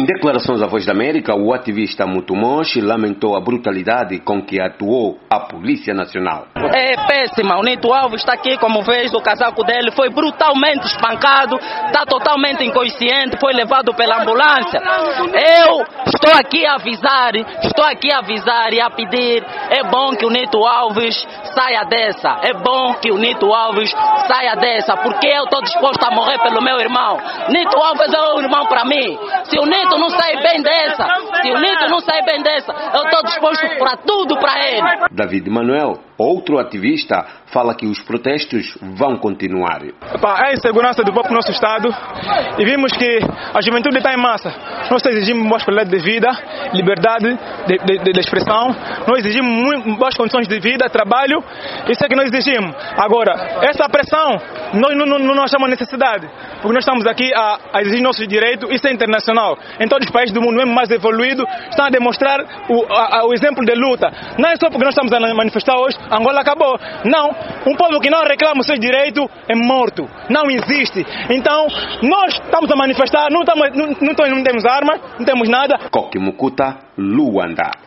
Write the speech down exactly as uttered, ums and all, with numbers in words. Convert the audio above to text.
Em declarações à Voz da América, o ativista Mutumonshi lamentou a brutalidade com que atuou a Polícia Nacional. É péssima. O Nito Alves está aqui, como vês, o casaco dele foi brutalmente espancado, está totalmente inconsciente, foi levado pela ambulância. Eu estou aqui a avisar, estou aqui a avisar e a pedir, é bom que o Nito Alves saia dessa, é bom que o Nito Alves saia dessa, porque eu estou disposto a morrer pelo meu irmão. Nito Alves é um irmão para mim. Se o Nito não sair bem dessa, se o Nito não sair bem dessa, eu estou disposto para tudo para ele. David Manuel, outro ativista, fala que os protestos vão continuar. É a insegurança do próprio nosso Estado e vimos que a juventude está em massa. Nós exigimos boas qualidades de vida, liberdade de, de, de expressão, nós exigimos muito, boas condições de vida, trabalho, isso é que nós exigimos. Agora, essa pressão, nós não, não, não achamos necessidade, porque nós estamos aqui a, a exigir nossos direitos, isso é internacional. Em todos os países do mundo, mesmo mais evoluídos, estão a demonstrar o, a, a, o exemplo de luta. Não é só porque nós estamos a manifestar hoje, Angola acabou. Não, um povo que não reclama o seu direito é morto, não existe. Então, nós estamos a manifestar, não, estamos, não, não, não temos armas, não temos nada. Koki Mukuta, Luanda.